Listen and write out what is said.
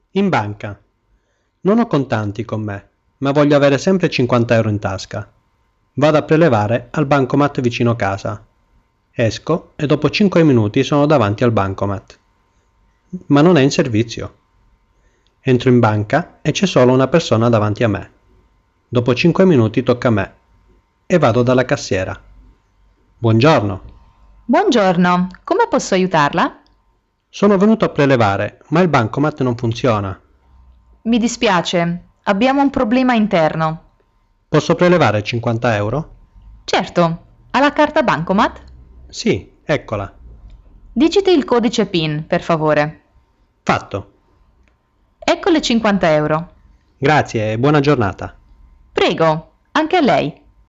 In banca. Non ho contanti con me, ma voglio avere sempre 50 € in tasca. Vado a prelevare al bancomat vicino casa. Esco e dopo 5 minuti sono davanti al bancomat. Ma non è in servizio. Entro in banca e c'è solo una persona davanti a me. Dopo 5 minuti tocca a me e vado dalla cassiera. Buongiorno. Buongiorno, come posso aiutarla? Sono venuto a prelevare, ma il bancomat non funziona. Mi dispiace, abbiamo un problema interno. Posso prelevare 50 €? Certo, ha la carta Bancomat? Sì, eccola. Digiti il codice PIN, per favore. Fatto. Ecco le 50 euro. Grazie e buona giornata. Prego, anche a lei.